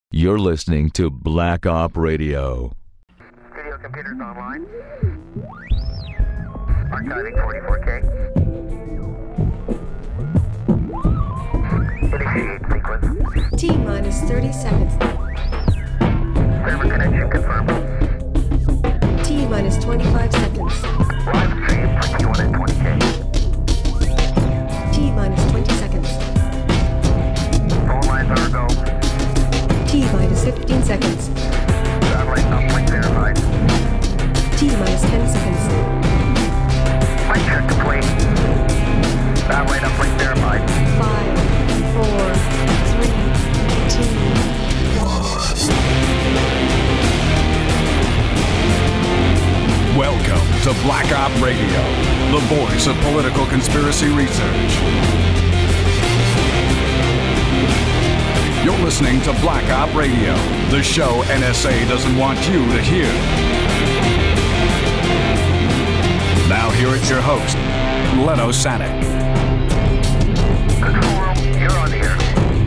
You're listening to Black Op Radio. Video computers online. Archiving 44K. Initiate sequence. T-minus 30 seconds. Server connection confirmed. T-minus 25 seconds. Live stream 21 at 20K. T-minus 20 seconds. Phone lines are go. T-minus 15 seconds. Satellite uplink verified. T-minus 10 seconds. Mic check complete. Satellite uplink verified. 5, 4, 3, 2, 1. Welcome to Black Op Radio, the voice of political conspiracy research. You're listening to Black Op Radio, the show NSA doesn't want you to hear. Now here is your host, Len Osanic. Control room, you're on the air.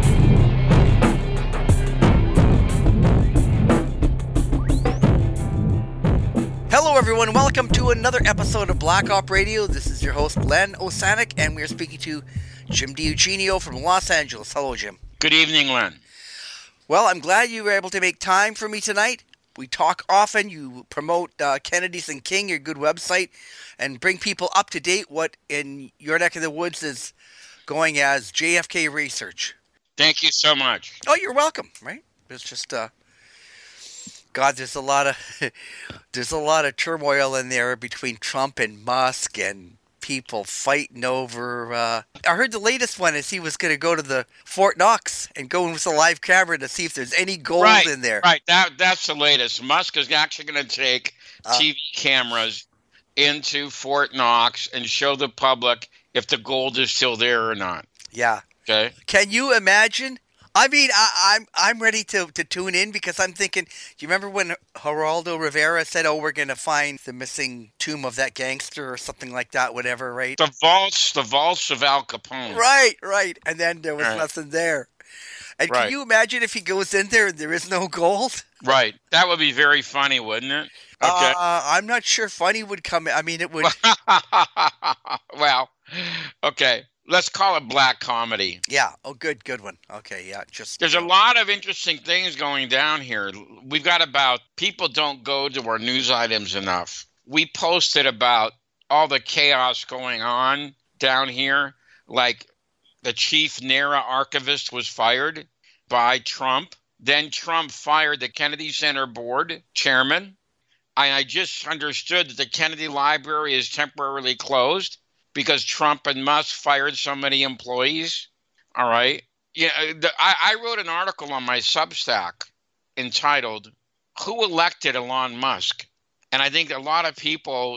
Hello everyone, welcome to another episode of Black Op Radio. This is your host, Len Osanic, and we are speaking to Jim DiEugenio from Los Angeles. Hello, Jim. Good evening, Len. Well, I'm glad you were able to make time for me tonight. We talk often. You promote Kennedy's and King, your good website, and bring people up to date what in your neck of the woods is going as JFK research. Thank you so much. Oh, you're welcome, right? It's just, God, there's a lot of turmoil in there between Trump and Musk and people fighting over. I heard the latest one is he was going to go to the Fort Knox and go in with a live camera to see if there's any gold in there. Right, that's the latest. Musk is actually going to take TV cameras into Fort Knox and show the public if the gold is still there or not. Yeah. Okay. Can you imagine? I mean, I'm ready to tune in because I'm thinking, do you remember when Geraldo Rivera said, oh, we're going to find the missing tomb of that gangster or something like that, whatever, right? The vaults of Al Capone. Right. And then there was nothing there. And Right. Can you imagine if he goes in there and there is no gold? Right. That would be very funny, wouldn't it? Okay. I'm not sure funny would come. I mean, it would. Well, okay. Let's call it black comedy. Yeah. Oh, good one. Okay. Yeah. There's a lot of interesting things going down here. We've got about people don't go to our news items enough. We posted about all the chaos going on down here, like the chief NARA archivist was fired by Trump. Then Trump fired the Kennedy Center board chairman. I just understood that the Kennedy Library is temporarily closed because Trump and Musk fired so many employees. All right. Yeah, I wrote an article on my Substack entitled, Who Elected Elon Musk? And I think a lot of people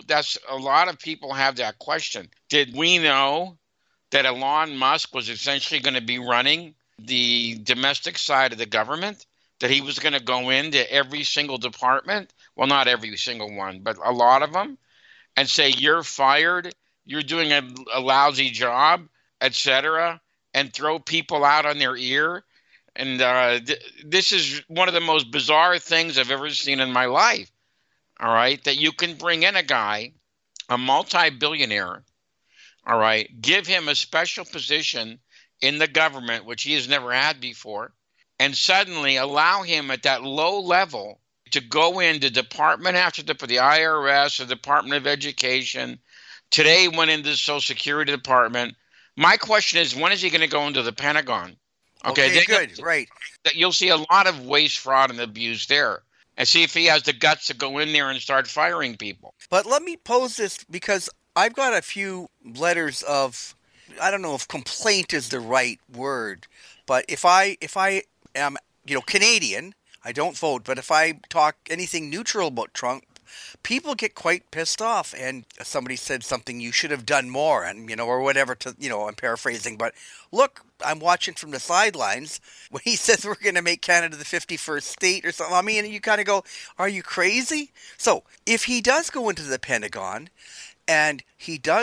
have that question. Did we know that Elon Musk was essentially going to be running the domestic side of the government? That he was going to go into every single department? Well, not every single one, but a lot of them, and say, you're fired, you're doing a lousy job, etc., and throw people out on their ear. And this is one of the most bizarre things I've ever seen in my life, all right, that you can bring in a guy, a multi-billionaire, all right, give him a special position in the government, which he has never had before, and suddenly allow him at that low level to go into department after the IRS, the Department of Education. Today went into the Social Security Department. My question is, when is he going to go into the Pentagon? Okay, good, right. You'll see a lot of waste, fraud, and abuse there. And see if he has the guts to go in there and start firing people. But let me pose this because I've got a few letters of, I don't know if complaint is the right word, but if I am, Canadian, I don't vote, but if I talk anything neutral about Trump, people get quite pissed off. And somebody said something, you should have done more, and, or whatever, I'm paraphrasing. But look, I'm watching from the sidelines when he says we're going to make Canada the 51st state or something. I mean, you kind of go, are you crazy? So if he does go into the Pentagon and he does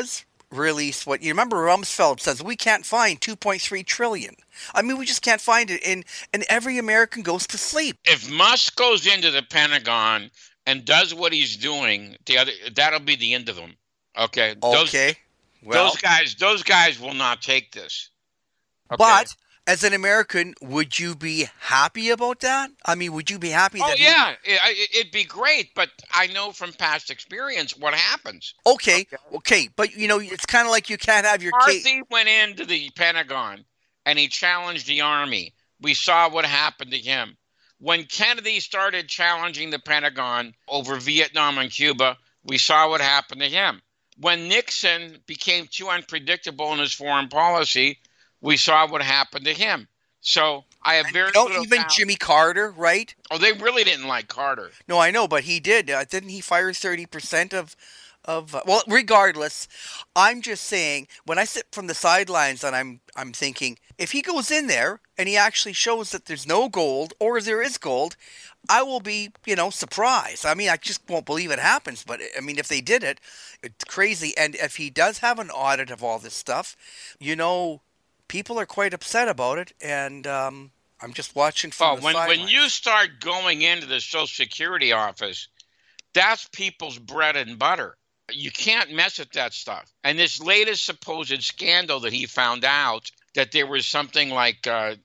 release what you remember. Rumsfeld says we can't find 2.3 trillion. I mean, we just can't find it, and every American goes to sleep. If Musk goes into the Pentagon and does what he's doing, that'll be the end of him. Okay. Okay. Well, those guys will not take this. Okay? But as an American, would you be happy about that? I mean, would you be happy that? Oh yeah, it'd be great. But I know from past experience what happens. Okay. But it's kind of like you can't have your cake. McCarthy went into the Pentagon and he challenged the Army. We saw what happened to him. When Kennedy started challenging the Pentagon over Vietnam and Cuba, we saw what happened to him. When Nixon became too unpredictable in his foreign policy, we saw what happened to him. So I have very little even doubt. Jimmy Carter, right? Oh, they really didn't like Carter. No, I know, but he did. Didn't he fire 30% of well, regardless, I'm just saying, when I sit from the sidelines and I'm thinking, if he goes in there and he actually shows that there's no gold or there is gold, I will be, surprised. I mean, I just won't believe it happens. But I mean, if they did it, it's crazy. And if he does have an audit of all this stuff, people are quite upset about it. And I'm just watching from the sidelines. When you start going into the Social Security office, that's people's bread and butter. You can't mess with that stuff. And this latest supposed scandal that he found out, that there was something like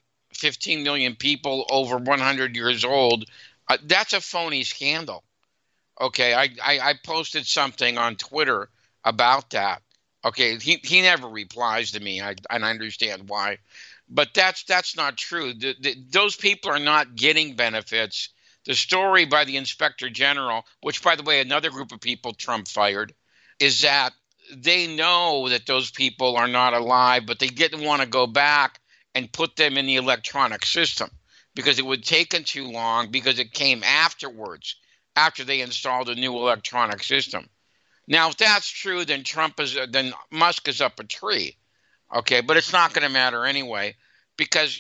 15 million people over 100 years old, that's a phony scandal. Okay, I posted something on Twitter about that. Okay, he never replies to me, and I understand why. But that's not true. Those people are not getting benefits. The story by the Inspector General, which, by the way, another group of people Trump fired, is that they know that those people are not alive, but they didn't want to go back and put them in the electronic system because it would take them too long, because it came afterwards, after they installed a new electronic system. Now, if that's true, then Musk is up a tree. Okay, but it's not going to matter anyway, because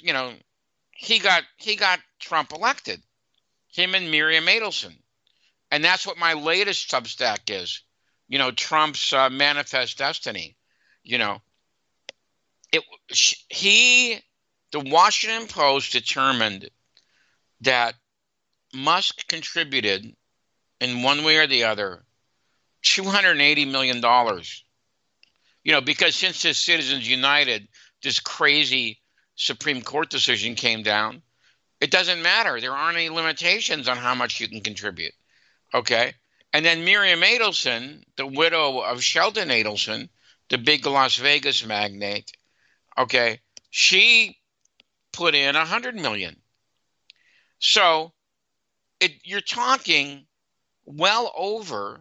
he got Trump elected. Him and Miriam Adelson. And that's what my latest Substack is. Trump's Manifest Destiny. The Washington Post determined that Musk contributed in one way or the other $280 million. Because since this Citizens United, this crazy Supreme Court decision came down, it doesn't matter. There aren't any limitations on how much you can contribute. Okay? And then Miriam Adelson, the widow of Sheldon Adelson, the big Las Vegas magnate, okay, she put in $100 million. So you're talking well over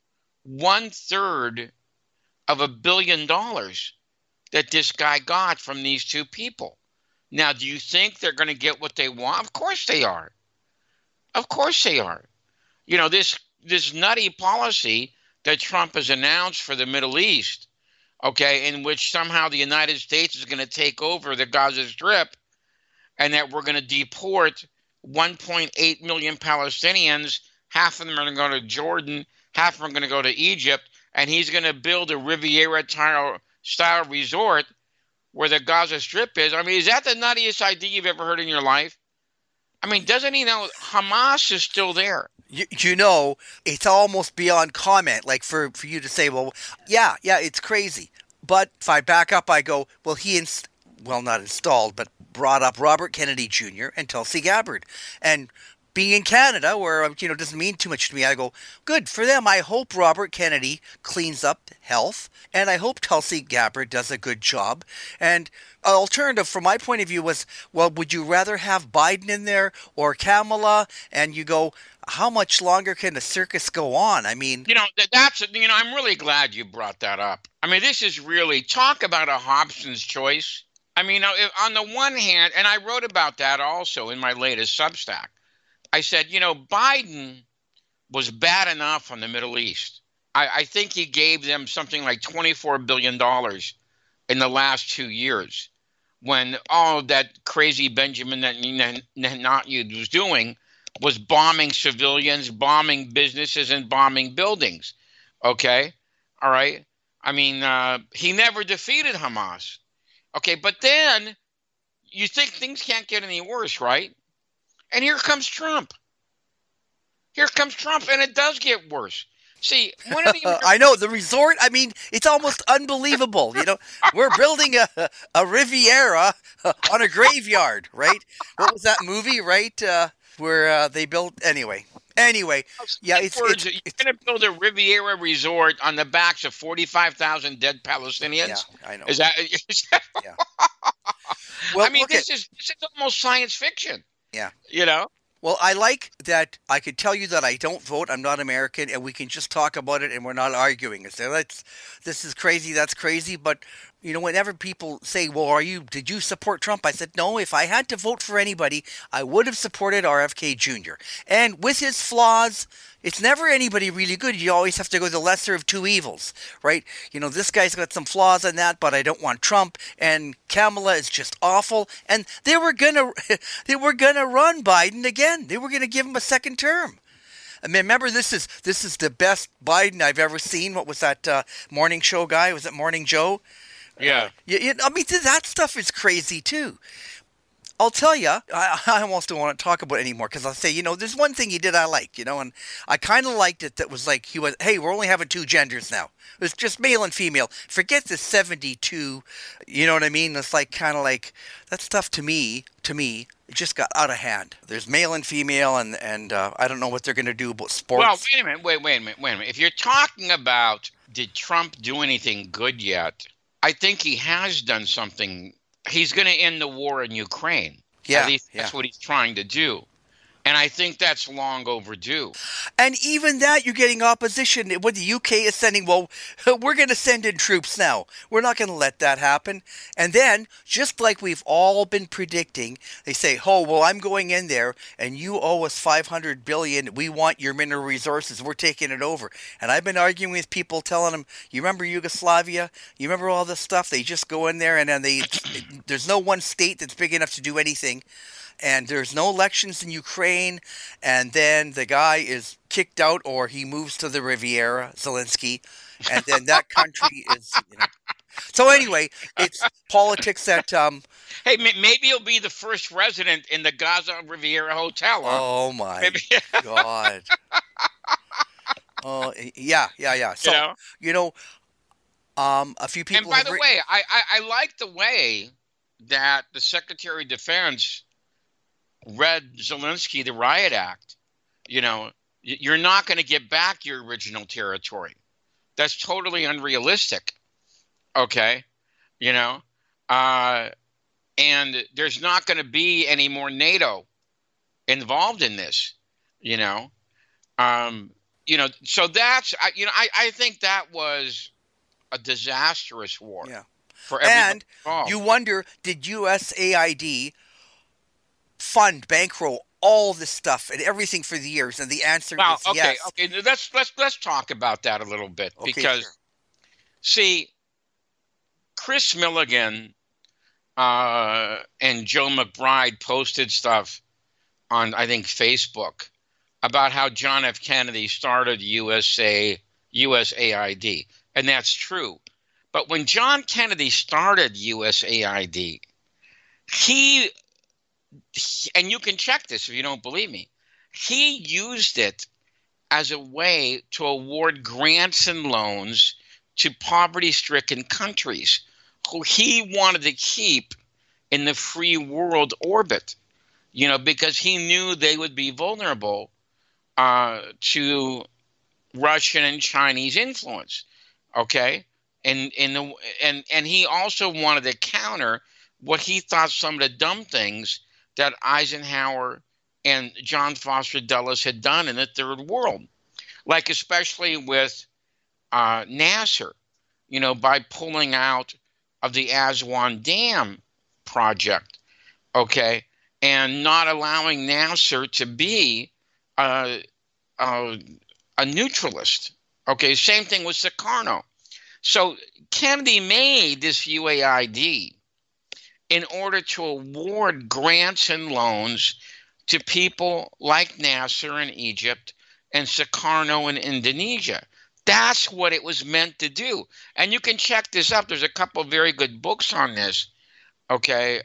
1/3 of $1 billion that this guy got from these two people. Now, do you think they're going to get what they want? Of course they are. Of course they are. This nutty policy that Trump has announced for the Middle East, okay, in which somehow the United States is going to take over the Gaza Strip, and that we're going to deport 1.8 million Palestinians. Half of them are going to go to Jordan, half of them are going to go to Egypt, and he's going to build a Riviera-style resort where the Gaza Strip is. I mean, is that the nuttiest idea you've ever heard in your life? I mean, doesn't he know Hamas is still there? It's almost beyond comment, like for you to say, well, yeah, it's crazy. But if I back up, I go, well, not installed, but brought up Robert Kennedy Jr. and Tulsi Gabbard. And being in Canada, where, doesn't mean too much to me, I go, good for them. I hope Robert Kennedy cleans up health, and I hope Tulsi Gabbard does a good job. And an alternative, from my point of view, was, well, would you rather have Biden in there or Kamala? And you go, how much longer can the circus go on? I mean, I'm really glad you brought that up. I mean, this is really, talk about a Hobson's choice. I mean, on the one hand, and I wrote about that also in my latest Substack, I said, Biden was bad enough on the Middle East. I think he gave them something like $24 billion in the last 2 years, when all that crazy Benjamin Netanyahu was doing was bombing civilians, bombing businesses, and bombing buildings. Okay? All right? I mean, he never defeated Hamas. Okay, but then you think things can't get any worse, right? And here comes Trump. Here comes Trump, and it does get worse. See, one of the I know the resort. I mean, it's almost unbelievable. We're building a Riviera on a graveyard, right? What was that movie, right? Where they built anyway. Yeah, it's you're going to build a Riviera resort on the backs of 45,000 dead Palestinians. Yeah, I know. Is that? Yeah. Well, I mean, this is almost science fiction. Yeah. Well, I like that I could tell you that I don't vote. I'm not American, and we can just talk about it, and we're not arguing. And say, this is crazy, that's crazy. But whenever people say, "Well, did you support Trump?" I said, "No. If I had to vote for anybody, I would have supported RFK Jr. And with his flaws, it's never anybody really good. You always have to go the lesser of two evils, right? This guy's got some flaws in that, but I don't want Trump. And Kamala is just awful. And they were gonna run Biden again. They were gonna give him a second term. I mean, remember, this is the best Biden I've ever seen. What was that morning show guy? Was it Morning Joe? Yeah. I mean, that stuff is crazy too. I'll tell you, I almost don't want to talk about it anymore because I'll say, there's one thing he did I like, and I kind of liked it. That was like, hey, we're only having two genders now. It was just male and female. Forget the 72, you know what I mean? It's like kind of like, that stuff to me, it just got out of hand. There's male and female, and I don't know what they're going to do about sports. Well, wait a minute. If you're talking about, did Trump do anything good yet? I think he has done something. He's going to end the war in Ukraine. Yeah, at least that's what he's trying to do. And I think that's long overdue. And even that, you're getting opposition. What the UK is sending, well, we're going to send in troops now. We're not going to let that happen. And then, just like we've all been predicting, they say, oh, well, I'm going in there, and you owe us $500 billion. We want your mineral resources. We're taking it over. And I've been arguing with people, telling them, you remember Yugoslavia? You remember all this stuff? They just go in there, and then there's no one state that's big enough to do anything. And there's no elections in Ukraine, and then the guy is kicked out, or he moves to the Riviera, Zelensky, and then that country is, So anyway, it's politics that. Hey, maybe he'll be the first resident in the Gaza Riviera Hotel. Huh? Oh my God! Oh yeah. So a few people. And by the way, I like the way that the Secretary of Defense read Zelensky the Riot Act. You're not going to get back your original territory. That's totally unrealistic. Okay, and there's not going to be any more NATO involved in this. So that's I think that was a disastrous war. Yeah. For everybody and involved. You wonder, did USAID fund, bankroll all this stuff and everything for the years? And the answer is yes. Okay. Let's talk about that a little bit, because sure. See, Chris Milligan and Joe McBride posted stuff on, I think, Facebook about how John F. Kennedy started USAID, and that's true. But when John Kennedy started USAID, he, and you can check this if you don't believe me, he used it as a way to award grants and loans to poverty-stricken countries who he wanted to keep in the free world orbit, because he knew they would be vulnerable to Russian and Chinese influence. Okay, and he also wanted to counter what he thought some of the dumb things that Eisenhower and John Foster Dulles had done in the Third World, like especially with Nasser, by pulling out of the Aswan Dam project, okay, and not allowing Nasser to be a neutralist. Okay, same thing with Sukarno. So Kennedy made this UAID in order to award grants and loans to people like Nasser in Egypt and Sukarno in Indonesia. That's what it was meant to do. And you can check this up. There's a couple of very good books on this. Okay.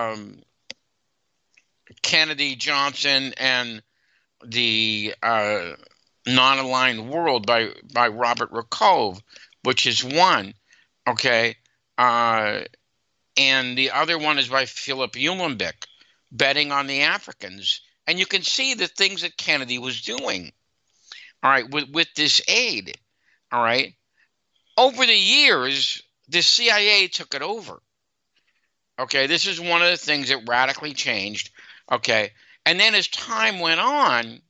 Kennedy, Johnson, and the Non-Aligned World by Robert Rakove, which is one. Okay. And the other one is by Philip Uhlenbeck, Betting on the Africans. And you can see the things that Kennedy was doing, all right, with this aid, all right. Over the years, the CIA took it over. Okay, this is one of the things that radically changed. Okay, and then as time went on,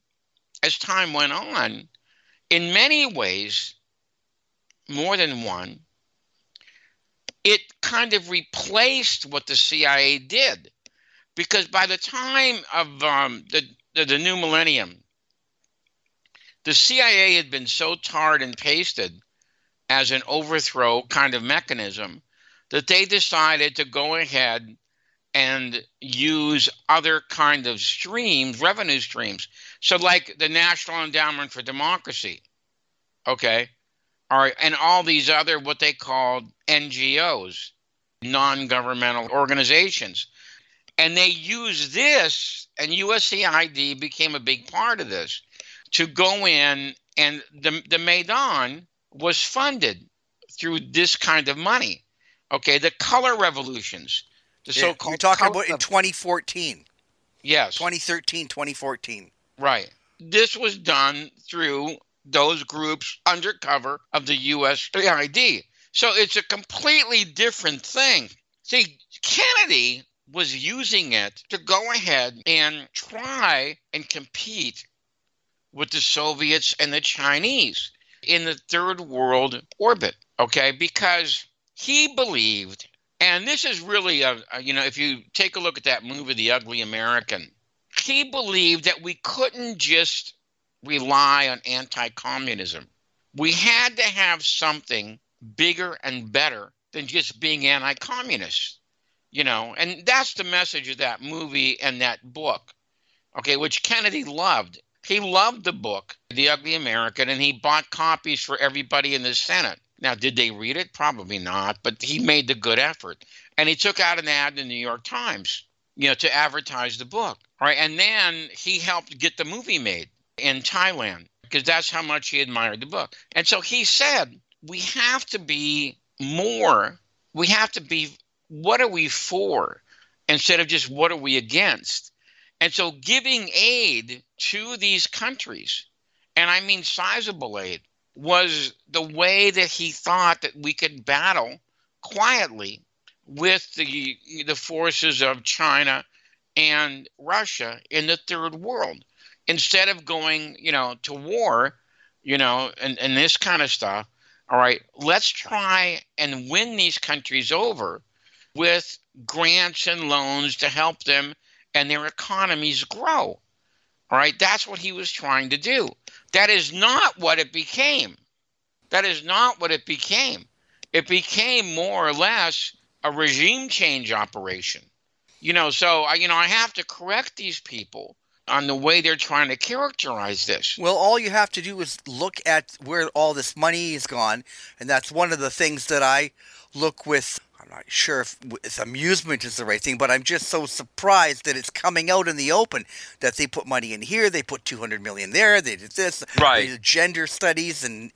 in many ways, more than one, it kind of replaced what the CIA did. Because by the time of the new millennium, the CIA had been so tarred and pasted as an overthrow kind of mechanism that they decided to go ahead and use other kind of streams, revenue streams. So like the National Endowment for Democracy, okay, all right, and all these other what they called NGOs, non-governmental organizations. And they used this, and USAID became a big part of this, to go in, and the Maidan was funded through this kind of money. Okay, the color revolutions, the so-called. You're talking color about in 2014. Yes. 2013, 2014. Right. This was done through those groups under cover of the USAID. So it's a completely different thing. See, Kennedy was using it to go ahead and try and compete with the Soviets and the Chinese in the third world orbit, okay? Because he believed, and this is really, if you take a look at that movie, The Ugly American, he believed that we couldn't just rely on anti-communism. We had to have something bigger and better than just being anti-communist. And that's the message of that movie and that book, okay, which Kennedy loved. He loved the book, The Ugly American, and he bought copies for everybody in the Senate. Now, did they read it? Probably not, but he made the good effort. And he took out an ad in the New York Times, to advertise the book, right? And then he helped get the movie made in Thailand because that's how much he admired the book. And so he said, we have to be more, we have to be, what are we for instead of just what are we against? And so giving aid to these countries, and I mean sizable aid, was the way that he thought that we could battle quietly with the forces of China and Russia in the third world. Instead of going, to war, and this kind of stuff, all right, let's try and win these countries over with grants and loans to help them and their economies grow. All right, that's what he was trying to do. That is not what it became. That is not what it became. It became more or less a regime change operation. So I have to correct these people on the way they're trying to characterize this. Well, all you have to do is look at where all this money is gone, and that's one of the things that I look with. I'm not sure if amusement is the right thing, but I'm just so surprised that it's coming out in the open that they put money in here, they put $200 million there, they did this, right? They did gender studies, and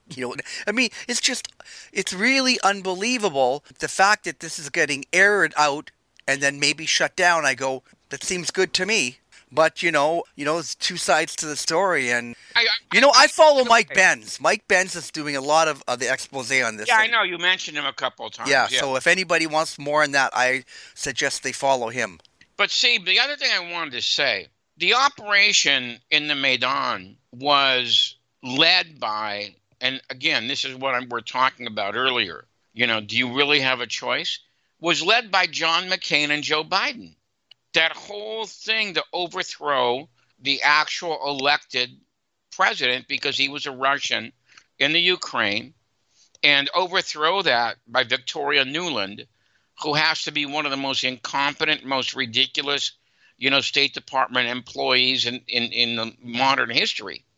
I mean, it's really unbelievable the fact that this is getting aired out and then maybe shut down. I go, that seems good to me. But, there's two sides to the story. And, I follow Mike Benz. Mike Benz is doing a lot of the expose on this. Yeah, thing. I know. You mentioned him a couple of times. Yeah, so if anybody wants more on that, I suggest they follow him. But see, the other thing I wanted to say, the operation in the Maidan was led by, and again, this is what we're talking about earlier, do you really have a choice? Was led by John McCain and Joe Biden. That whole thing to overthrow the actual elected president because he was a Russian in the Ukraine, and overthrow that by Victoria Nuland, who has to be one of the most incompetent, most ridiculous, State Department employees in the modern history.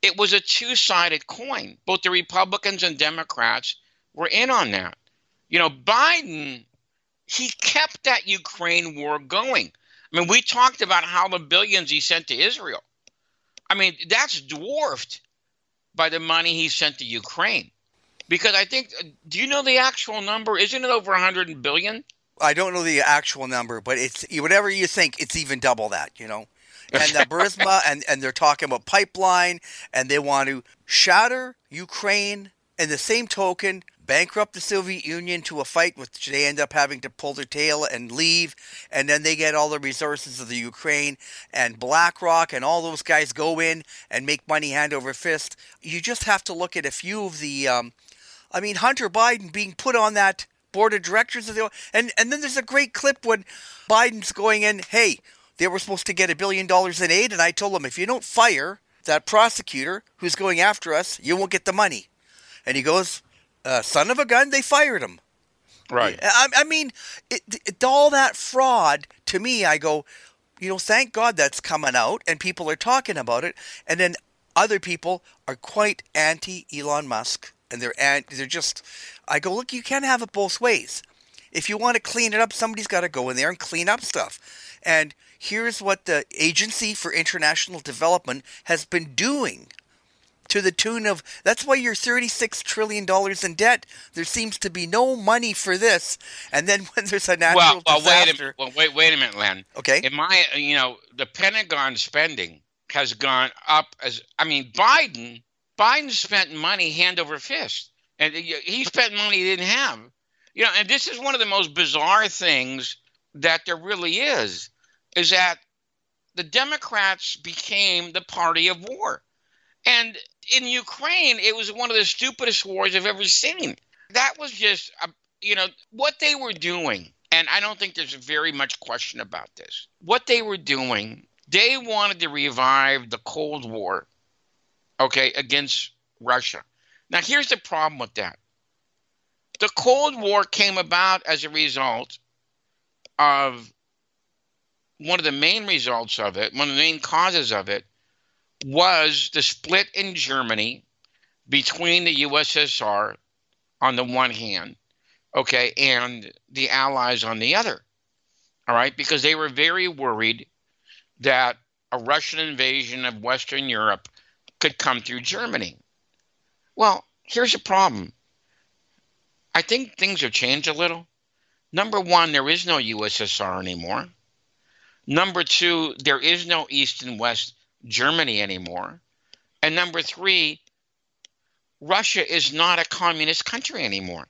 it was a two-sided coin. Both the Republicans and Democrats were in on that. Biden, he kept that Ukraine war going. I mean, we talked about how the billions he sent to Israel. I mean, that's dwarfed by the money he sent to Ukraine. Because I think, do you know the actual number? Isn't it over 100 billion? I don't know the actual number, but it's whatever you think, it's even double that, And Burisma, and they're talking about pipeline, and they want to shatter Ukraine, and the same token, bankrupt the Soviet Union to a fight which they end up having to pull their tail and leave, and then they get all the resources of the Ukraine, and BlackRock and all those guys go in and make money hand over fist. You just have to look at a few of the, Hunter Biden being put on that board of directors of and then there's a great clip when Biden's going in, hey, they were supposed to get $1 billion in aid, and I told them, if you don't fire that prosecutor who's going after us, you won't get the money. And he goes, son of a gun, they fired him. Right. All that fraud, to me, I go, thank God that's coming out and people are talking about it. And then other people are quite anti-Elon Musk. And they're just, I go, look, you can't have it both ways. If you want to clean it up, somebody's got to go in there and clean up stuff. And here's what the Agency for International Development has been doing to the tune of, that's why you're $36 trillion in debt. There seems to be no money for this. And then when there's a natural disaster. Wait a minute, Len. Okay. The Pentagon spending has gone up Biden spent money hand over fist, and he spent money he didn't have. And this is one of the most bizarre things that there really is that the Democrats became the party of war. And in Ukraine, it was one of the stupidest wars I've ever seen. That was just, what they were doing, and I don't think there's very much question about this. What they were doing, they wanted to revive the Cold War, against Russia. Now, here's the problem with that. The Cold War came about as a result of one of the main results of it, one of the main causes of it, was the split in Germany between the USSR on the one hand, and the Allies on the other, all right, because they were very worried that a Russian invasion of Western Europe could come through Germany. Well, here's the problem. I think things have changed a little. Number one, there is no USSR anymore. Number two, there is no East and West Germany anymore. And number three, Russia is not a communist country anymore.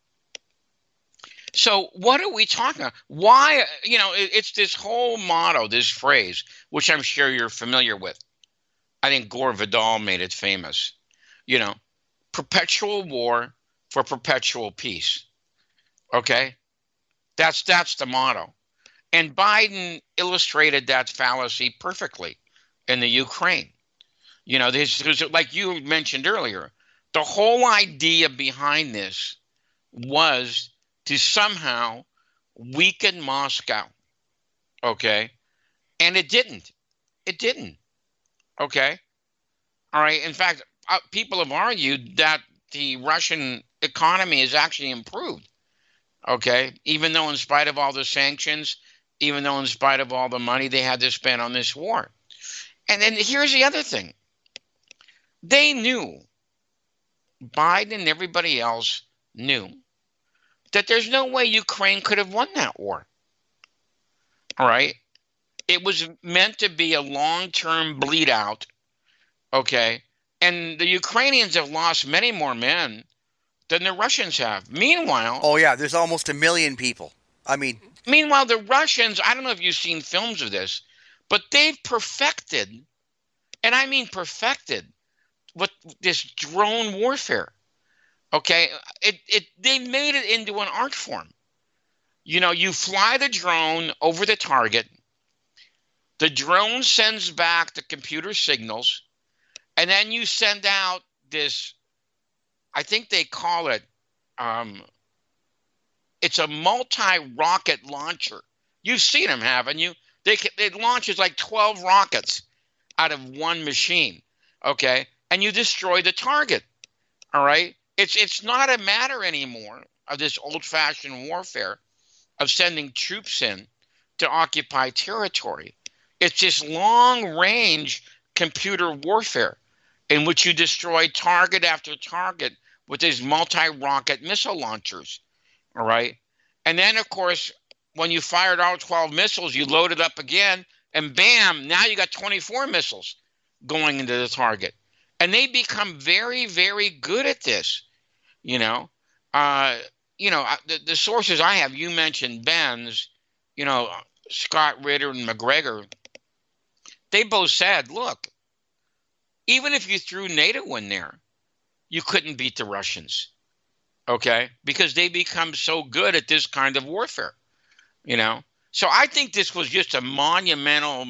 So what are we talking about? Why, it's this whole motto, this phrase, which I'm sure you're familiar with. I think Gore Vidal made it famous. Perpetual war for perpetual peace. Okay? That's the motto. And Biden illustrated that fallacy perfectly in the Ukraine. There's, like you mentioned earlier, the whole idea behind this was to somehow weaken Moscow. Okay? And it didn't. It didn't. Okay? All right. In fact, people have argued that the Russian economy has actually improved. Okay? Even though in spite of all the sanctions, even though in spite of all the money they had to spend on this war. And then here's the other thing. They knew, Biden and everybody else knew, that there's no way Ukraine could have won that war. All right? It was meant to be a long-term bleed out, okay? And the Ukrainians have lost many more men than the Russians have. Meanwhile... Oh, yeah, there's almost 1 million people. Meanwhile, the Russians, I don't know if you've seen films of this, but they've perfected, and I mean perfected, what this drone warfare, okay? They made it into an art form. You fly the drone over the target, the drone sends back the computer signals, and then you send out this, I think they call it, it's a multi-rocket launcher. You've seen them, haven't you? It launches like 12 rockets out of one machine, okay? and you destroy the target. All right? It's not a matter anymore of this old-fashioned warfare of sending troops in to occupy territory. It's this long-range computer warfare in which you destroy target after target with these multi-rocket missile launchers. All right? And then, of course, when you fired all 12 missiles, you load it up again, and bam, now you got 24 missiles going into the target. And they become very, very good at this, you know. The sources I have, you mentioned Benz, Scott Ritter and McGregor, they both said, look, even if you threw NATO in there, you couldn't beat the Russians, okay? Because they become so good at this kind of warfare, So I think this was just a monumental.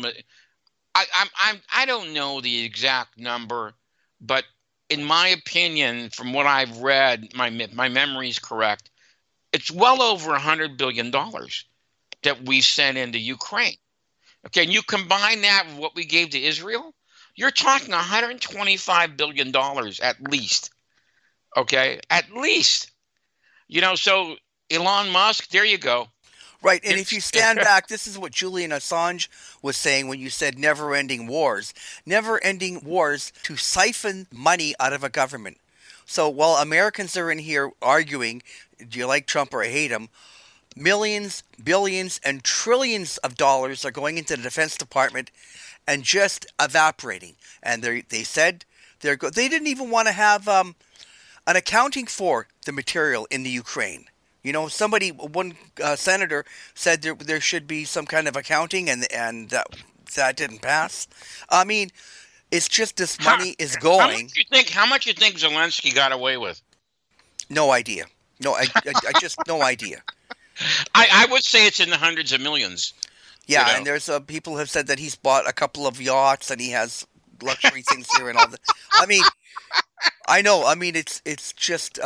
I don't know the exact number, but in my opinion, from what I've read, my memory is correct. It's well over $100 billion that we sent into Ukraine. Okay, and you combine that with what we gave to Israel, you're talking $125 billion at least. Okay, at least. So Elon Musk, there you go. Right, and if you stand back, this is what Julian Assange was saying when you said never-ending wars. Never-ending wars to siphon money out of a government. So while Americans are in here arguing, do you like Trump or hate him, millions, billions, and trillions of dollars are going into the Defense Department and just evaporating. And they said they didn't even want to have an accounting for the material in the Ukraine. One senator said there should be some kind of accounting, and that didn't pass. I mean, it's just this money is going. How much you think Zelensky got away with? No idea. No, I just no idea. I would say it's in the hundreds of millions. Yeah, and there's people have said that he's bought a couple of yachts and he has luxury things here and all that. I mean, I know. I mean, it's just,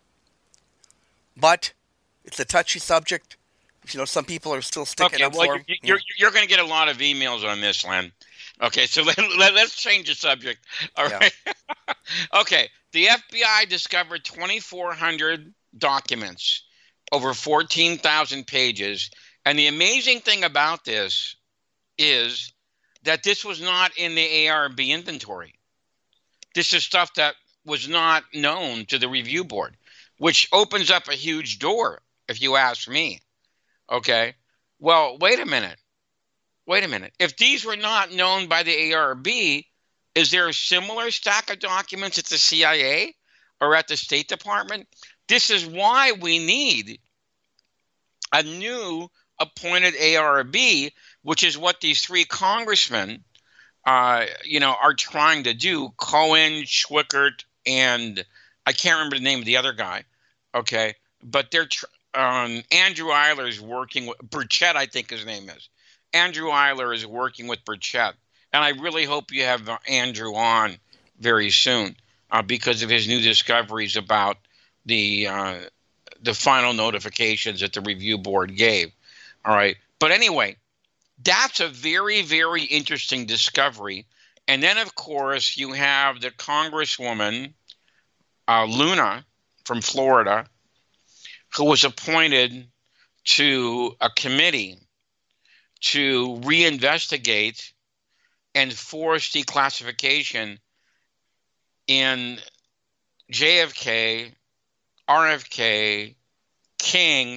but it's a touchy subject. Some people are still sticking up for him. You're going to get a lot of emails on this, Len. Okay, so let's change the subject. All right. Okay, the FBI discovered 2,400 documents, over 14,000 pages. And the amazing thing about this is that this was not in the ARB inventory. This is stuff that was not known to the review board, which opens up a huge door, if you ask me. Okay? Well, wait a minute. If these were not known by the ARB, is there a similar stack of documents at the CIA or at the State Department? This is why we need a new appointed ARB, which is what these three congressmen, are trying to do. Cohen, Schwickert, and I can't remember the name of the other guy. Okay, but they're Andrew Eiler is working with Burchett, I think his name is. Andrew Eiler is working with Burchett, and I really hope you have Andrew on very soon because of his new discoveries about the final notifications that the review board gave. All right. But anyway, that's a very, very interesting discovery. And then, of course, you have the Congresswoman, Luna from Florida, who was appointed to a committee to reinvestigate and force declassification in JFK, RFK, King,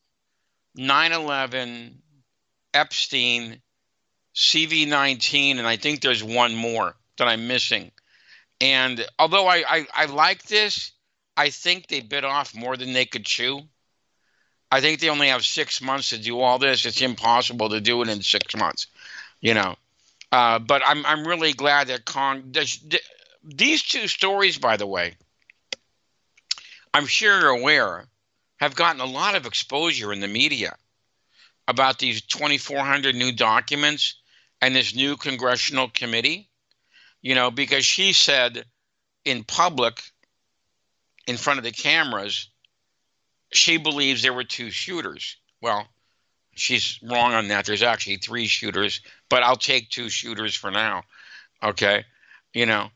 9/11, Epstein, CV-19, and I think there's one more that I'm missing. And although I like this, I think they bit off more than they could chew. I think they only have 6 months to do all this. It's impossible to do it in 6 months, But I'm really glad that these two stories, by the way, I'm sure you're aware, have gotten a lot of exposure in the media about these 2,400 new documents and this new congressional committee, because she said in public, in front of the cameras, she believes there were 2 shooters. Well, she's wrong on that. There's actually 3 shooters, but I'll take 2 shooters for now. Okay.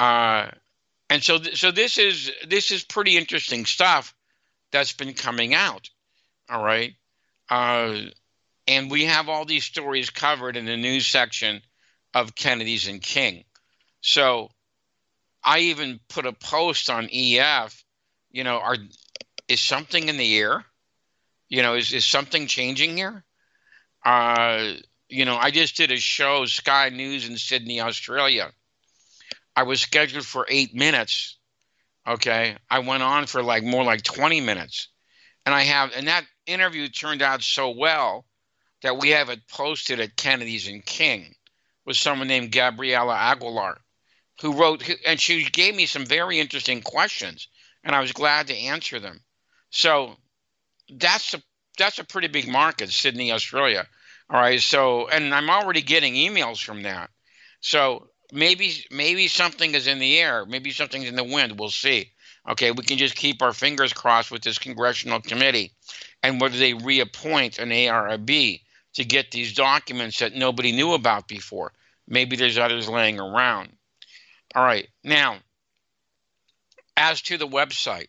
And so this is pretty interesting stuff that's been coming out. All right. And we have all these stories covered in the news section of Kennedy's and King. So I even put a post on EF, is something in the air? Is something changing here? I just did a show, Sky News in Sydney, Australia. I was scheduled for 8 minutes. Okay. I went on for more like 20 minutes. And that interview turned out so well that we have it posted at Kennedy's and King with someone named Gabriela Aguilar, who wrote, and she gave me some very interesting questions, and I was glad to answer them. So that's a pretty big market, Sydney, Australia. All right. So, and I'm already getting emails from that. So maybe something is in the air. Maybe something's in the wind. We'll see. Okay. We can just keep our fingers crossed with this congressional committee and whether they reappoint an ARB to get these documents that nobody knew about before. Maybe there's others laying around. All right. Now, as to the website,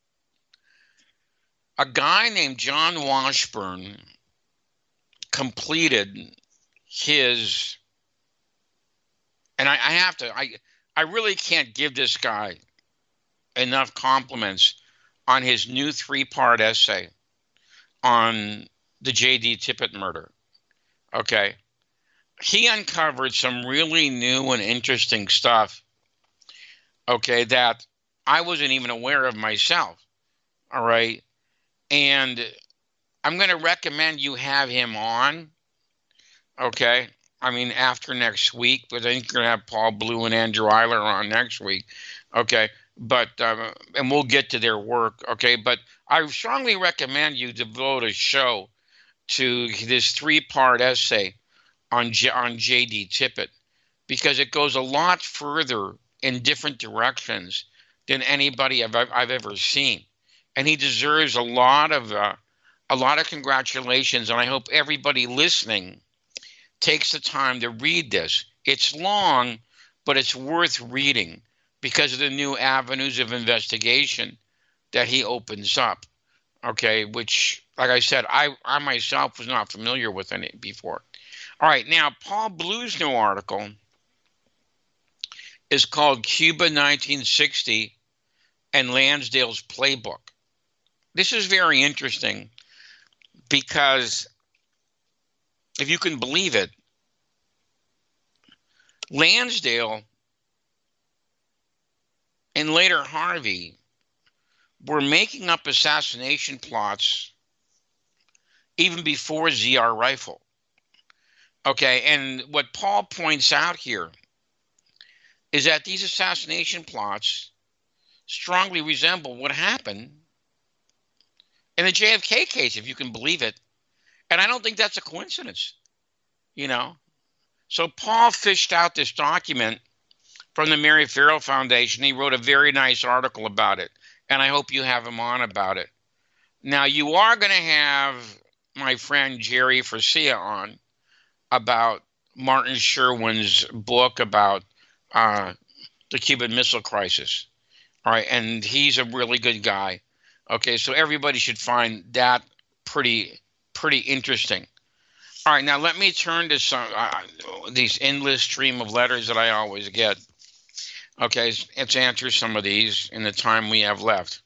a guy named John Washburn completed his, and I really can't give this guy enough compliments on his new 3-part essay on the J.D. Tippit murder. Okay. He uncovered some really new and interesting stuff, okay, that I wasn't even aware of myself. All right. And I'm going to recommend you have him on. Okay. I mean, after next week, but I think you're going to have Paul Blue and Andrew Eiler on next week. Okay. But, and we'll get to their work. Okay. But I strongly recommend you devote a show to this 3-part essay on J.D. Tippit, because it goes a lot further in different directions than anybody I've ever seen. And he deserves a lot of congratulations. And I hope everybody listening takes the time to read this. It's long, but it's worth reading because of the new avenues of investigation that he opens up. Okay, which, like I said, I myself was not familiar with any before. All right, now Paul Blue's new article is called Cuba 1960 and Lansdale's Playbook. This is very interesting because, if you can believe it, Lansdale and later Harvey were making up assassination plots even before ZR Rifle. Okay, and what Paul points out here is that these assassination plots strongly resemble what happened in the JFK case, if you can believe it. And I don't think that's a coincidence, So Paul fished out this document from the Mary Farrell Foundation. He wrote a very nice article about it, and I hope you have him on about it. Now, you are going to have my friend Jerry Forcia on about Martin Sherwin's book about the Cuban Missile Crisis. All right, and he's a really good guy. Okay, so everybody should find that pretty interesting. All right, now let me turn to some these endless stream of letters that I always get. Okay, let's answer some of these in the time we have left.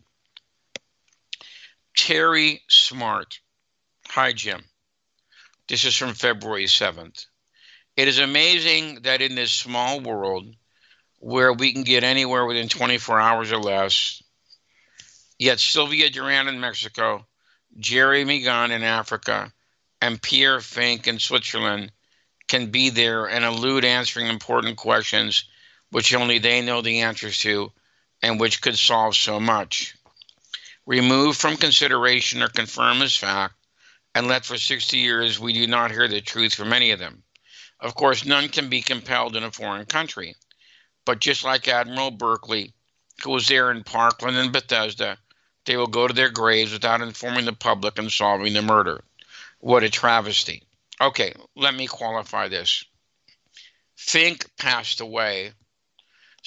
Terry Smart. Hi, Jim. This is from February 7th. It is amazing that in this small world where we can get anywhere within 24 hours or less, yet Sylvia Duran in Mexico, Jeremy Gunn in Africa, and Pierre Fink in Switzerland can be there and elude answering important questions which only they know the answers to and which could solve so much. Remove from consideration or confirm as fact, and let for 60 years we do not hear the truth from any of them. Of course, none can be compelled in a foreign country. But just like Admiral Berkeley, who was there in Parkland and Bethesda, they will go to their graves without informing the public and solving the murder. What a travesty. Okay, let me qualify this. Fink passed away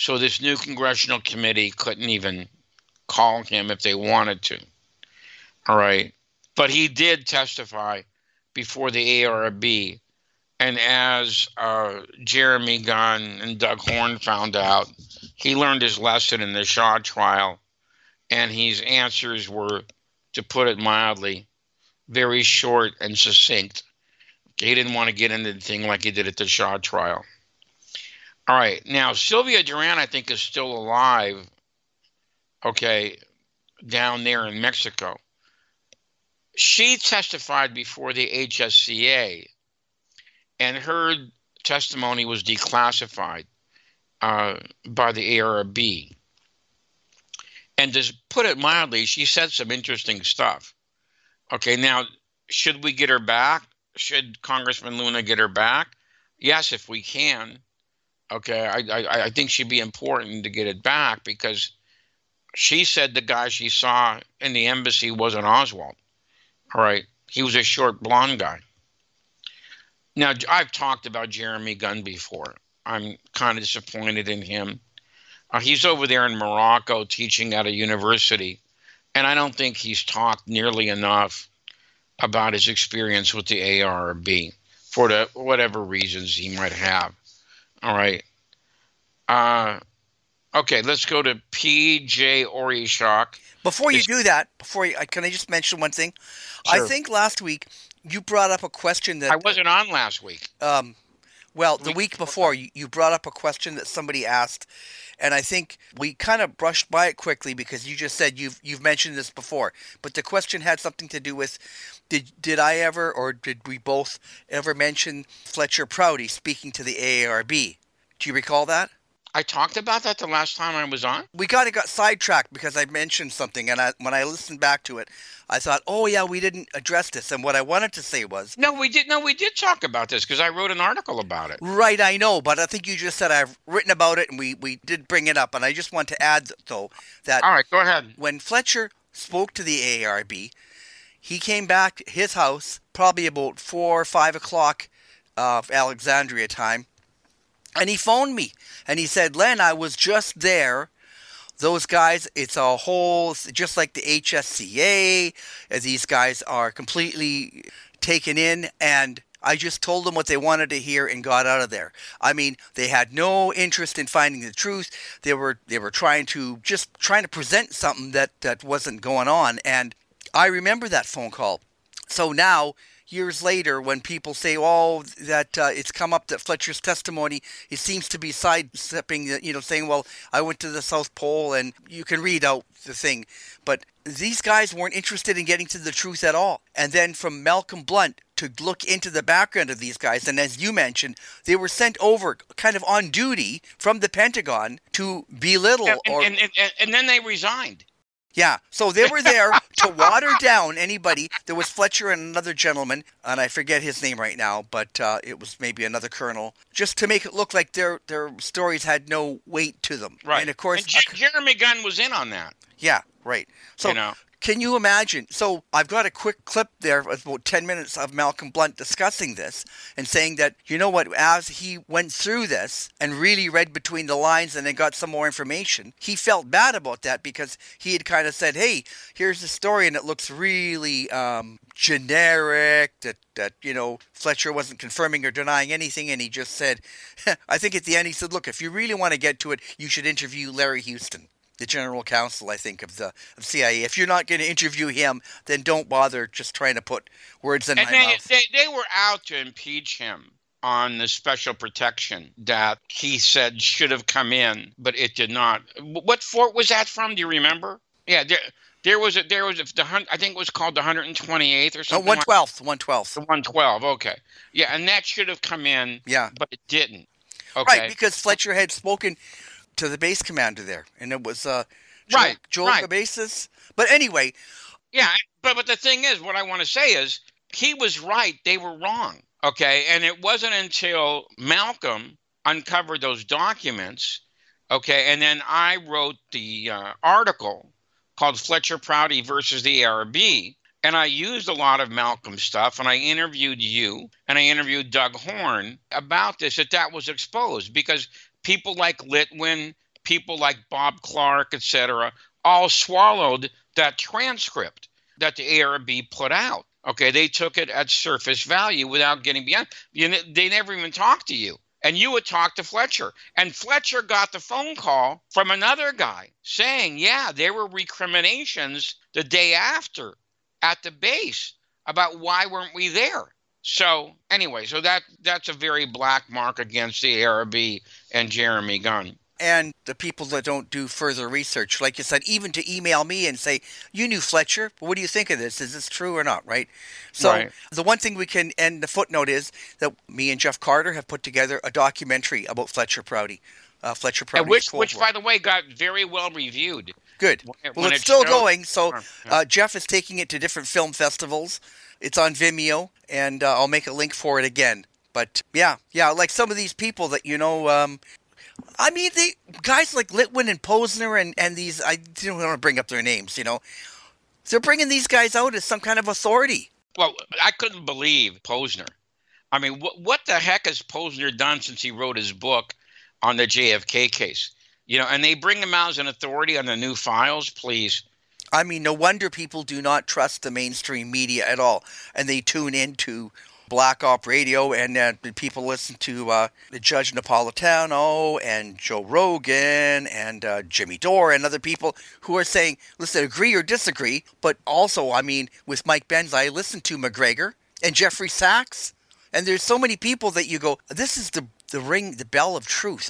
So this new congressional committee couldn't even call him if they wanted to. All right. But he did testify before the ARB. And as Jeremy Gunn and Doug Horn found out, he learned his lesson in the Shaw trial. And his answers were, to put it mildly, very short and succinct. He didn't want to get into the thing like he did at the Shaw trial. All right. Now, Sylvia Duran, I think, is still alive, okay, down there in Mexico. She testified before the HSCA, and her testimony was declassified by the ARB. And to put it mildly, she said some interesting stuff. Okay, now, should we get her back? Should Congressman Luna get her back? Yes, if we can. Okay, I think she'd be important to get it back because she said the guy she saw in the embassy wasn't Oswald. All right, he was a short blonde guy. Now, I've talked about Jeremy Gunn before. I'm kind of disappointed in him. He's over there in Morocco teaching at a university, and I don't think he's talked nearly enough about his experience with the ARB for whatever reasons he might have. All right. Okay, let's go to PJ Orishak. Before you do that, can I just mention one thing? Sure. I think last week you brought up a question that I wasn't on last week. Well, the week before, you brought up a question that somebody asked, and I think we kind of brushed by it quickly because you just said you've mentioned this before. But the question had something to do with, did I ever, or did we both ever mention Fletcher Prouty speaking to the AARB? Do you recall that? I talked about that the last time I was on? We kind of got sidetracked because I mentioned something, and when I listened back to it, I thought, oh yeah, we didn't address this. And what I wanted to say was... No, we did talk about this because I wrote an article about it. Right, I know, but I think you just said I've written about it, and we did bring it up. And I just want to add, though, that... All right, go ahead. When Fletcher spoke to the AARB, he came back to his house probably about 4 or 5 o'clock of Alexandria time, and he phoned me, and he said, Len, I was just there. Those guys, it's a whole, just like the HSCA, these guys are completely taken in, and I just told them what they wanted to hear and got out of there. I mean, they had no interest in finding the truth. They were trying to present something that wasn't going on, and I remember that phone call. So now, years later, when people say, oh, that it's come up that Fletcher's testimony, it seems to be sidestepping, saying, well, I went to the South Pole, and you can read out the thing. But these guys weren't interested in getting to the truth at all. And then from Malcolm Blunt to look into the background of these guys, and as you mentioned, they were sent over kind of on duty from the Pentagon to belittle. And then they resigned. Yeah, so they were there to water down anybody. There was Fletcher and another gentleman, and I forget his name right now, but it was maybe another colonel, just to make it look like their stories had no weight to them. Right. And of course, Jeremy Gunn was in on that. Yeah, right. So can you imagine? So I've got a quick clip there of about 10 minutes of Malcolm Blunt discussing this and saying that, you know what, as he went through this and really read between the lines and then got some more information, he felt bad about that because he had kind of said, hey, here's the story and it looks really generic, that Fletcher wasn't confirming or denying anything, and he just said, I think at the end he said, look, if you really want to get to it, you should interview Larry Houston, the general counsel, I think, of the CIA. If you're not going to interview him, then don't bother just trying to put words in my mouth. They were out to impeach him on the special protection that he said should have come in, but it did not. What fort was that from? Do you remember? Yeah, there was I think it was called the 128th or something. 112th. 112th. The 112. Okay. Yeah, and that should have come in. Yeah, but it didn't. Okay. Right, because Fletcher had spoken to the base commander there, and it was Joel Cabezas. But anyway, yeah. But the thing is, what I want to say is, he was right; they were wrong. Okay, and it wasn't until Malcolm uncovered those documents, okay, and then I wrote the article called "Fletcher Prouty versus the ARB," and I used a lot of Malcolm's stuff, and I interviewed you, and I interviewed Doug Horn about this. That was exposed because people like Litwin, people like Bob Clark, etc., all swallowed that transcript that the ARB put out. Okay, they took it at surface value without getting beyond. They never even talked to you. And you would talk to Fletcher. And Fletcher got the phone call from another guy saying, yeah, there were recriminations the day after at the base about why weren't we there. So anyway, that's a very black mark against the ARB and Jeremy Gunn. And the people that don't do further research, like you said, even to email me and say, you knew Fletcher, but what do you think of this? Is this true or not, right? So Right. The one thing we can end the footnote is that me and Jeff Carter have put together a documentary about Fletcher Prouty. Fletcher And Prouty's which, Cold War. by the way, got very well reviewed. Good. when Well, it it's still showed- going. So Yeah. Jeff is taking it to different film festivals. It's on Vimeo, and I'll make a link for it again. But yeah, like some of these people that I mean, they guys like Litwin and Posner and these, I don't want to bring up their names, they're bringing these guys out as some kind of authority. Well, I couldn't believe Posner. I mean, what the heck has Posner done since he wrote his book on the JFK case? And they bring him out as an authority on the new files, please. I mean, no wonder people do not trust the mainstream media at all, and they tune into Black Op Radio, and people listen to Judge Napolitano and Joe Rogan and Jimmy Dore and other people who are saying, listen, agree or disagree, but also, I mean, with Mike Benz, I listen to McGregor and Jeffrey Sachs, and there's so many people that you go, this is the bell of truth.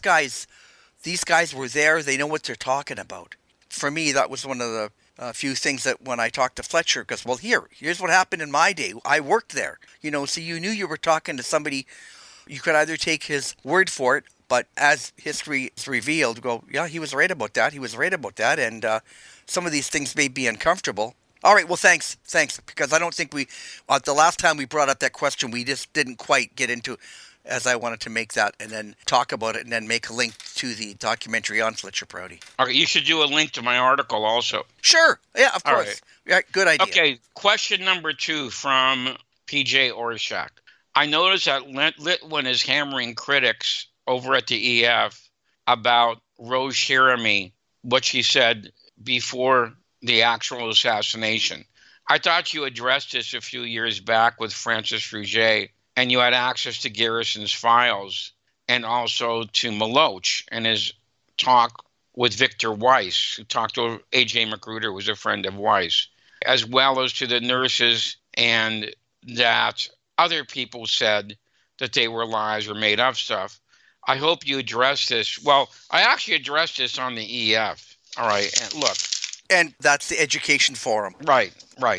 These guys were there, they know what they're talking about. For me, that was one of the few things that when I talked to Fletcher, because, well, here's what happened in my day. I worked there, so you knew you were talking to somebody. You could either take his word for it, but as history is revealed, go, yeah, he was right about that. He was right about that. And some of these things may be uncomfortable. All right, well, thanks, because I don't think the last time we brought up that question, we just didn't quite get into as I wanted to make that and then talk about it and then make a link to the documentary on Fletcher Prouty. Okay, you should do a link to my article also. Sure. Yeah, of All course. right. Yeah, good idea. Okay, question number 2 from PJ Orshak. I noticed that Litwin is hammering critics over at the EF about Rose Jeremy, what she said before the actual assassination. I thought you addressed this a few years back with Francis Rouget, and you had access to Garrison's files and also to Maloch and his talk with Victor Weiss, who talked to A.J. Magruder, who was a friend of Weiss, as well as to the nurses, and that other people said that they were lies or made up stuff. I hope you address this. Well, I actually addressed this on the EF. All right, and look. And that's the education forum. Right.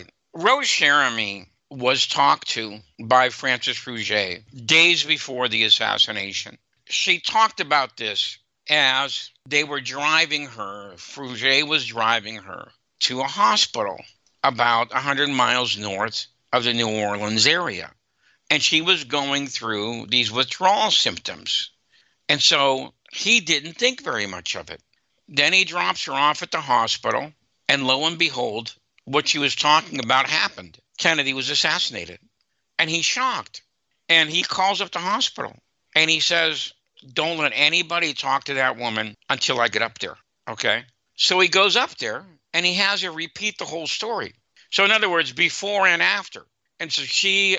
Rose Jeremy was talked to by Francis Rouget days before the assassination. She talked about this as they were driving her, Rouget was driving her to a hospital about 100 miles north of the New Orleans area. And she was going through these withdrawal symptoms. And so he didn't think very much of it. Then he drops her off at the hospital, and lo and behold, what she was talking about happened. Kennedy was assassinated, and he's shocked. And he calls up the hospital, and he says, don't let anybody talk to that woman until I get up there, okay? So he goes up there, and he has her repeat the whole story. So in other words, before and after. And so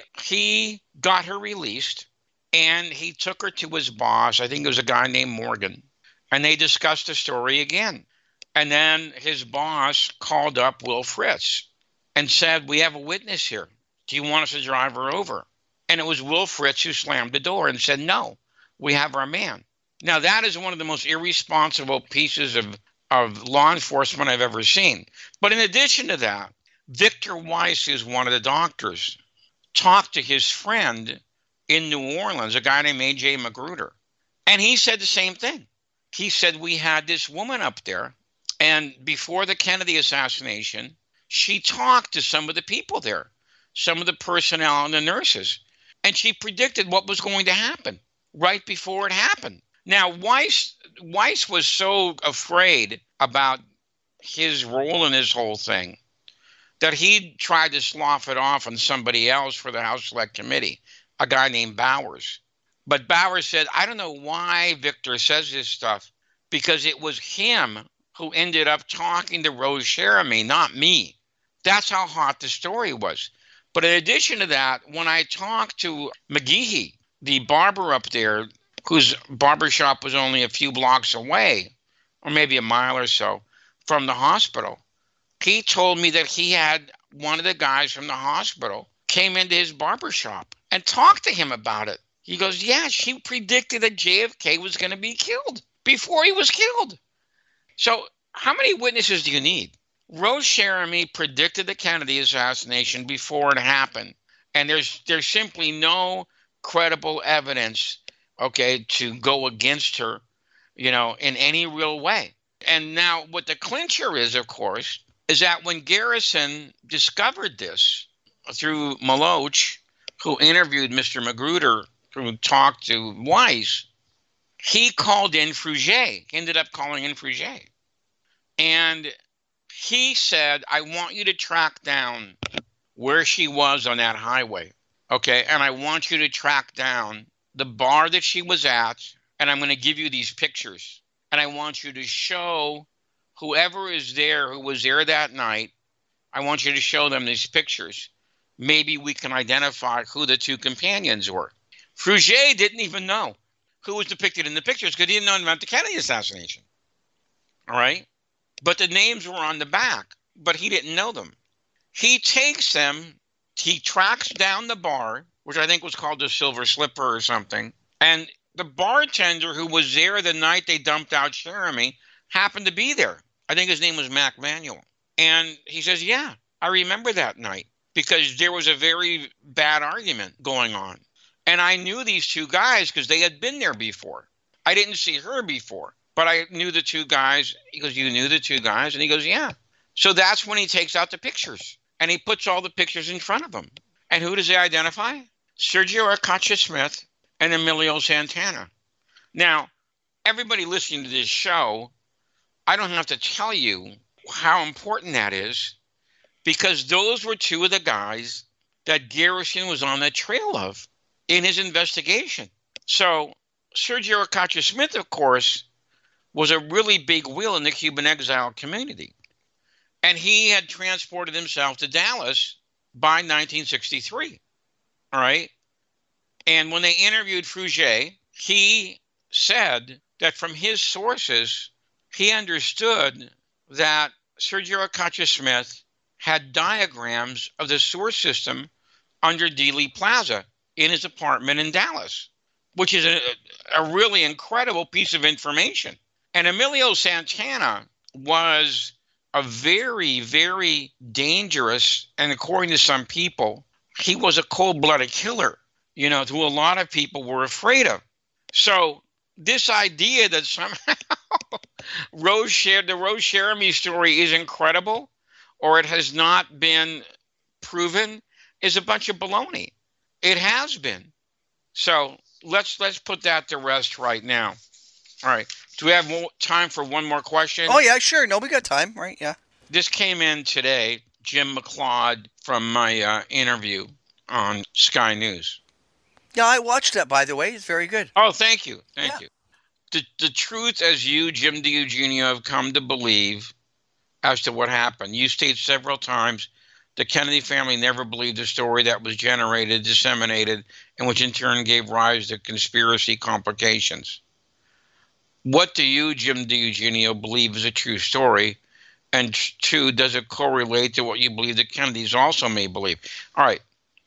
he got her released, and he took her to his boss. I think it was a guy named Morgan, and they discussed the story again. And then his boss called up Will Fritz and said, we have a witness here. Do you want us to drive her over? And it was Will Fritz who slammed the door and said, no, we have our man. Now, that is one of the most irresponsible pieces of law enforcement I've ever seen. But in addition to that, Victor Weiss, who's one of the doctors, talked to his friend in New Orleans, a guy named A.J. Magruder. And he said the same thing. He said, we had this woman up there, and before the Kennedy assassination, she talked to some of the people there, some of the personnel and the nurses, and she predicted what was going to happen right before it happened. Now, Weiss was so afraid about his role in this whole thing that he tried to slough it off on somebody else for the House Select Committee, a guy named Bowers. But Bowers said, I don't know why Victor says this stuff, because it was him who ended up talking to Rose Cherami, not me. That's how hot the story was. But in addition to that, when I talked to McGehee, the barber up there, whose barbershop was only a few blocks away, or maybe a mile or so from the hospital, he told me that he had one of the guys from the hospital came into his barbershop and talked to him about it. He goes, yeah, she predicted that JFK was going to be killed before he was killed. So how many witnesses do you need? Rose Cherami predicted the Kennedy assassination before it happened. And there's simply no credible evidence, okay, to go against her, in any real way. And now what the clincher is, of course, is that when Garrison discovered this through Maloch, who interviewed Mr. Magruder, who talked to Weiss, he called in Frugier, ended up calling in Frugier. And he said, I want you to track down where she was on that highway, okay? And I want you to track down the bar that she was at, and I'm going to give you these pictures. And I want you to show whoever is there, who was there that night, I want you to show them these pictures. Maybe we can identify who the two companions were. Frugier didn't even know who was depicted in the pictures because he didn't know about the Kennedy assassination. All right? But the names were on the back, but he didn't know them. He takes them, he tracks down the bar, which I think was called the Silver Slipper or something, and the bartender who was there the night they dumped out Cherami happened to be there. I think his name was Mac Manuel. And he says, yeah, I remember that night because there was a very bad argument going on. And I knew these two guys because they had been there before. I didn't see her before, but I knew the two guys. He goes, you knew the two guys? And he goes, yeah. So that's when he takes out the pictures and he puts all the pictures in front of him. And who does he identify? Sergio Arcacha Smith and Emilio Santana. Now, everybody listening to this show, I don't have to tell you how important that is because those were two of the guys that Garrison was on the trail of in his investigation. So Sergio Arcacha Smith, of course, was a really big wheel in the Cuban exile community. And he had transported himself to Dallas by 1963. All right? And when they interviewed Frugier, he said that from his sources, he understood that Sergio Arcacha Smith had diagrams of the sewer system under Dealey Plaza in his apartment in Dallas, which is a really incredible piece of information. And Emilio Santana was a very, very dangerous, and according to some people, he was a cold-blooded killer, who a lot of people were afraid of. So this idea that somehow the Rose Cherami story is incredible or it has not been proven is a bunch of baloney. It has been. So let's put that to rest right now. All right. Do we have more time for one more question? Oh, yeah, sure. No, we got time, right? Yeah. This came in today, Jim McLeod, from my interview on Sky News. Yeah, I watched that, by the way. It's very good. Oh, thank you. Thank you. The truth as you, Jim DiEugenio, have come to believe as to what happened. You state several times the Kennedy family never believed the story that was generated, disseminated, and which in turn gave rise to conspiracy complications. What do you, Jim DiEugenio, believe is a true story? And two, does it correlate to what you believe the Kennedys also may believe? All right.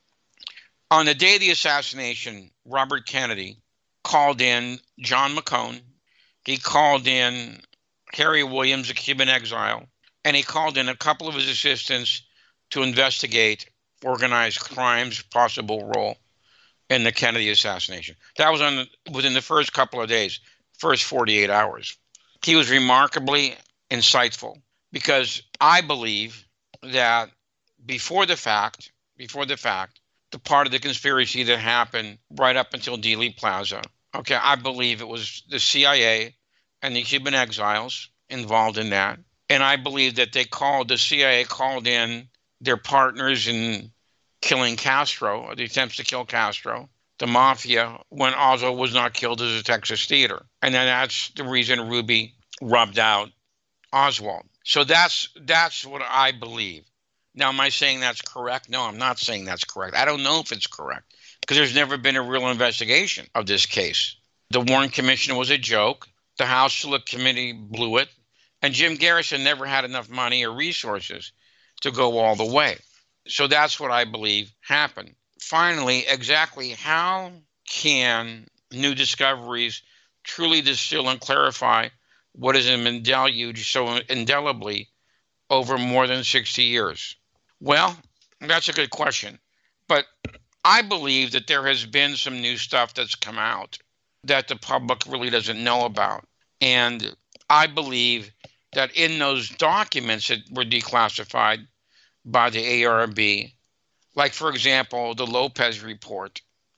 On the day of the assassination, Robert Kennedy called in John McCone. He called in Harry Williams, a Cuban exile, and he called in a couple of his assistants to investigate organized crime's possible role in the Kennedy assassination. That was within the first couple of days, first 48 hours. He was remarkably insightful because I believe that before the fact, the part of the conspiracy that happened right up until Dealey Plaza, okay, I believe it was the CIA and the Cuban exiles involved in that. And I believe that the CIA called in their partners in killing Castro, or the attempts to kill Castro, the mafia when Oswald was not killed as a Texas theater. And then that's the reason Ruby rubbed out Oswald. So that's what I believe. Now, am I saying that's correct? No, I'm not saying that's correct. I don't know if it's correct because there's never been a real investigation of this case. The Warren Commission was a joke. The House Select Committee blew it. And Jim Garrison never had enough money or resources to go all the way. So that's what I believe happened. Finally, exactly how can new discoveries truly distill and clarify what has been deluged so indelibly over more than 60 years? Well, that's a good question. But I believe that there has been some new stuff that's come out that the public really doesn't know about. And I believe that in those documents that were declassified by the ARB, like, for example, the Lopez report,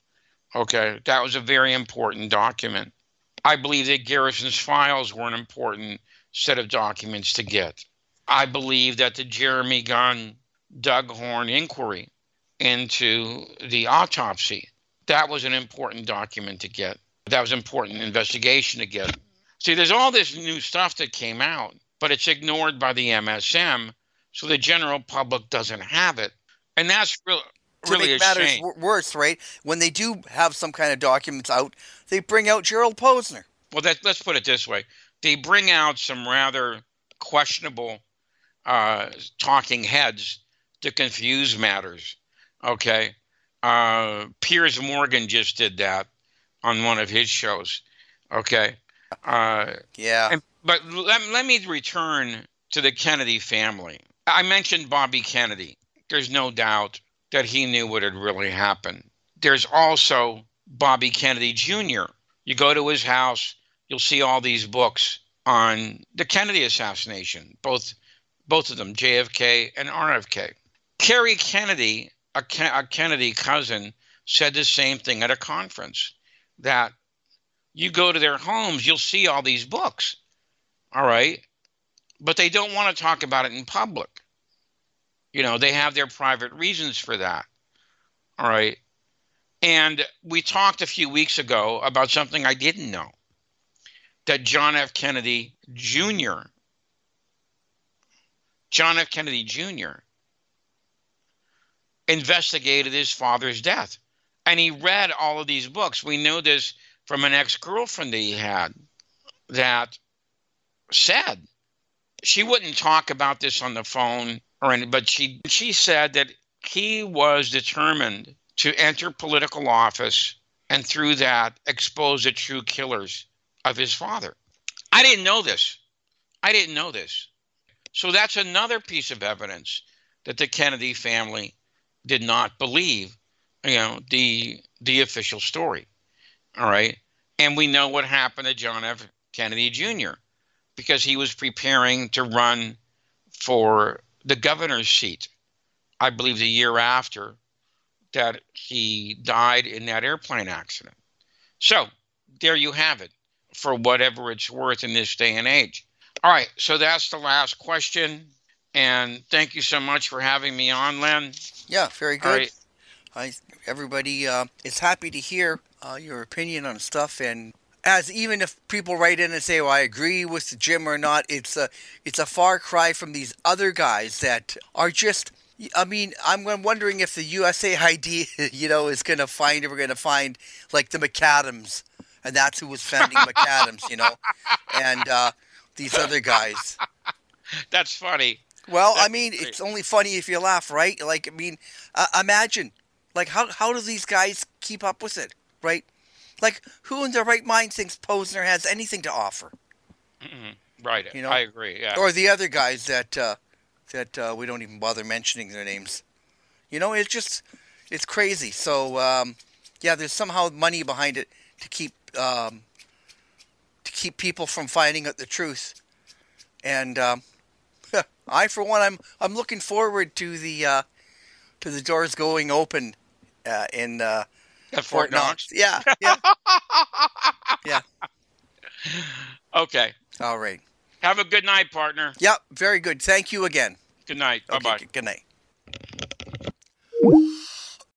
okay, that was a very important document. I believe that Garrison's files were an important set of documents to get. I believe that the Jeremy Gunn, Doug Horn inquiry into the autopsy, that was an important document to get. That was an important investigation to get. See, there's all this new stuff that came out, but it's ignored by the MSM, so the general public doesn't have it. And that's really a matters shame. Worse, right? When they do have some kind of documents out, they bring out Gerald Posner. Well, let's put it this way. They bring out some rather questionable talking heads to confuse matters, okay? Piers Morgan just did that on one of his shows, okay? Yeah. But let me return to the Kennedy family. I mentioned Bobby Kennedy. There's no doubt that he knew what had really happened. There's also Bobby Kennedy Jr. You go to his house, you'll see all these books on the Kennedy assassination, both of them, JFK and RFK. Kerry Kennedy, a Kennedy cousin, said the same thing at a conference, that you go to their homes, you'll see all these books, all right? But they don't want to talk about it in public. You know, they have their private reasons for that, all right? And we talked a few weeks ago about something I didn't know, that John F. Kennedy Jr. investigated his father's death. And he read all of these books. We know this from an ex-girlfriend that he had that said, she wouldn't talk about this on the phone or anything, but she said that he was determined to enter political office and through that expose the true killers of his father. I didn't know this. So that's another piece of evidence that the Kennedy family did not believe, you know, the official story. All right. And we know what happened to John F. Kennedy Jr. because he was preparing to run for the governor's seat, I believe the year after that he died in that airplane accident. So there you have it, for whatever it's worth in this day and age. All right, so that's the last question. And thank you so much for having me on, Len. Yeah, very good. All right. Everybody is happy to hear your opinion on stuff, and as even if people write in and say, "Well, I agree with Jim" or not, it's a far cry from these other guys that are just. I mean, I'm wondering if the USAID, is going to find, we're going to find like the McAdams, and that's who was funding McAdams, and these other guys. That's funny. Well, I mean, it's only funny if you laugh, right? Like, I mean, imagine, like, how do these guys keep up with it, right? Like, who in their right mind thinks Posner has anything to offer? Mm-hmm. Right. I agree. Yeah. Or the other guys that we don't even bother mentioning their names. It's crazy. So, there's somehow money behind it to keep people from finding out the truth. And I, for one, I'm looking forward to the doors going open in at Fort Knox. Yeah. Yeah. Okay. All right. Have a good night, partner. Yep. Very good. Thank you again. Good night. Bye-bye. Okay, good night.